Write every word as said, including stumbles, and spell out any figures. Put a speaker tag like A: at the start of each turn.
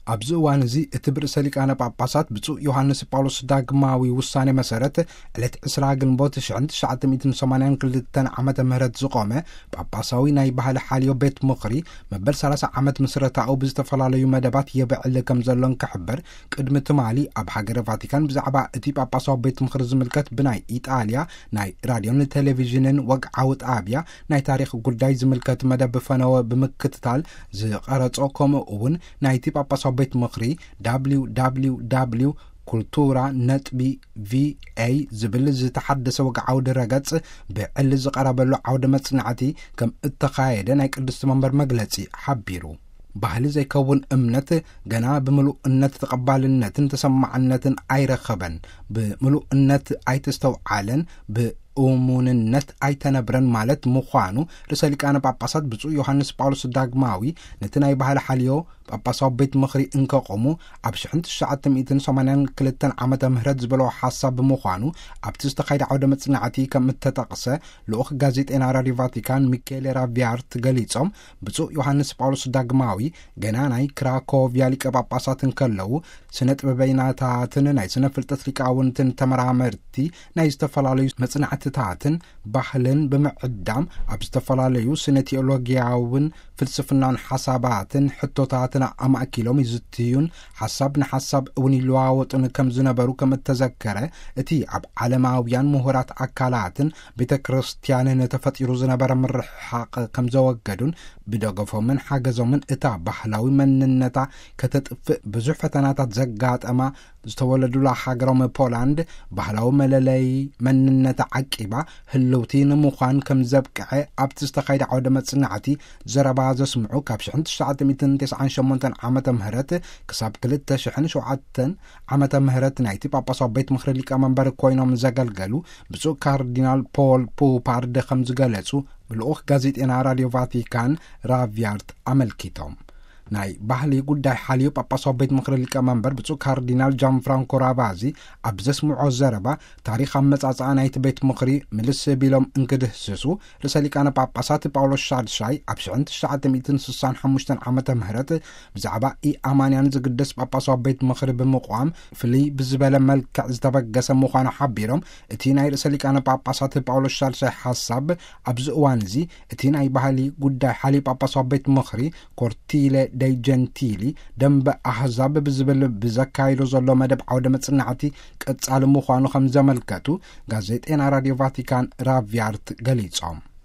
A: ኣብዚ እዋን እዚ እቲ ብርእሰ ሊቃነ ጳጳሳት ብፁዕ ዮሃንስ ጳውሎስ ዳግማዊ ውሳኔ መሰረት ዕለት ዕስራ ግንቦት ሺሕ ትሽዓተ ሰማንያ ክልተ ዓመተ ምህረት ዝቆመ ጳጳሳዊ ናይ ባህሊ ሓልዮ ቤት ምኽሪ መበል ሰላሳ ዓመት ምስረታኡ ብዝተፈላለዩ መደባት የብዕል ከም ዘሎን ክሕበር ቅድሚ ትማሊ ኣብ ሃገረ ቫቲካን ብዛዕባ እቲ ጳጳሳዊ ቤት ምኽሪ ዝምልከት ብናይ ኢጣልያ ናይ ራድዮን ቴሌቪዥንን ወግዓዊ ጣብያ ናይ ታሪክ ጉዳይ ዝምልከት መደብ ፈነወ ብምክትታል ዝቐረጾ ከምኡ እውን ናይቲ ጳጳሳዊ ቤት ምኽሪ ደብሊው ደብሊው ደብሊው ኩልቱራ ነጥቢ ቪኤ ዝብል ዝተሓደሰ ወግዓዊ ድረገጽ ብዕሊ ዝቐረበሉ ዓውደ መጽናዕቲ ከም እተኻየደ ናይ ቅድስቲ መንበር መግለጺ ሓቢሩ ባህሊ ዘይከውን እምነት ገና ብምሉእነት ተቐባልነትን ተሰማዕነትን ኣይረኸበን ብምሉእነት ኣይተስተውዓለን እሙንነት ኣይተነብረን ማለት ምዃኑ ርእሰ ሊቃነ ጳጳሳት ብፁዕ ዮሃንስ ጳውሎስ ዳግማዊ ነቲ ናይ ባህሊ ሓልዮ ጳጳሳዊ ቤት ምኽሪ እንከቆሙ ኣብ ሺሕ ትሽዓተ ሰማንያ ክልተ ዓመተ ምህረት ዝበለዎ ሓሳብ ብምዃኑ ኣብቲ ዝተኻይደ ዓውደ መጽናዕቲ ከም እተጠቕሰ ልኡኽ ጋዜጤና ራድዮ ቫቲካን ሚኬል ራቪያርት ገሊጾም ብፁዕ ዮሃንስ ጳውሎስ ዳግማዊ ገና ናይ ክራኮቪያ ሊቀ ጳጳሳት እንከለዉ ስነ ጥበበኛታትን ናይ ስነ ፍልጠት ሊቃውንትን ተመራመርቲ ናይ ዝተፈላለዩ መጽናዕትታትን ባህልን ብምዕዳም ኣብ ዝተፈላለዩ ስነ ቴዎሎጊያውን ፍልስፍናን ሓሳባትን ሕቶታትን ኣማእኪሎም ይዝትዩን ሓሳብ ንሓሳብ እውን ይለዋወጡን ከም ዝነበሩ ከም እተዘከረ እቲ ኣብ ዓለማውያን ምሁራት ኣካላትን ቤተ ክርስቲያንን ተፈጢሩ ዝነበረ ምርሕሓቕ ከም ዘወገዱን ብደገፎምን ሓገዞምን እታ ባህላዊ መንነታ ከተጥፍእ ብዙሕ ፈተናታት ዘጋጠማ ዝተወለዱላ ሃገሮም ፖላንድ ባህላዊ መለለይ መንነታ ዓቂባ ህልውቲ ንምዃን ከም ዘብቅዐ ኣብቲ ዝተኻይደ ዓውደ መጽናዕቲ ዘረባ ዘስምዑ ካብ ሺሕ ትሽዓተ ትስዓን ሸሞንተ ዓመተ ምህረት ክሳብ ክልተ ሽሕ ሸውዓተ ዓመተ ምህረት ናይቲ ጳጳሳዊ ቤት ምኽሪ ሊቀመንበር ኮይኖም ዘገልገሉ ብፁዕ ካርዲናል ፖል ፑፓርድ ከም ዝገለጹ ብልኡኽ ጋዜጤና ራድዮ ቫቲካን ራቪያርት አመልኪቶም ናይ ባህሊ ጉዳይ ሓልዮ ጳጳሳዊ ቤት ምኽሪ ሊቀመንበር ብፁዕ ካርዲናል ጃን ፍራንኮ ራቫዚ ኣብ ዘስምዖ ዘረባ ታሪኽ ኣመጻጽኣ ናይቲ ቤት ምኽሪ ምልስ ቢሎም እንክድህስሱ ርእሰ ሊቃነ ጳጳሳት ጳውሎስ ሻድሻይ ኣብ ሺሕ ትሽዓተ ስሳን ሓሙሽተ ዓመተ ምህረት ብዛዕባ ኢኣማንያን ዝግደስ ጳጳሳዊ ቤት ምኽሪ ብምቋም ፍልይ ብዝበለ መልክዕ ዝተበገሰ ምዃኑ ሓቢሮም እቲ ናይ ርእሰ ሊቃነ ጳጳሳት ጳውሎስ ሻድሻይ ሓሳብ ኣብዚ እዋን እዚ እቲ ናይ ባህሊ ጉዳይ ሓልዮ ጳጳሳዊ ቤት ምኽሪ ኮርቲለ ደይ ጀንቲሊ ደንበ ኣሕዛብ ብዝብል ብዘካይዶ ዘሎ መደብ ዓውደ መጽናዕቲ ቀጻሊ ምዃኑ ከም ዘመልከቱ ጋዜጤና ራድዮ ቫቲካን ራቪያርት ገሊጾም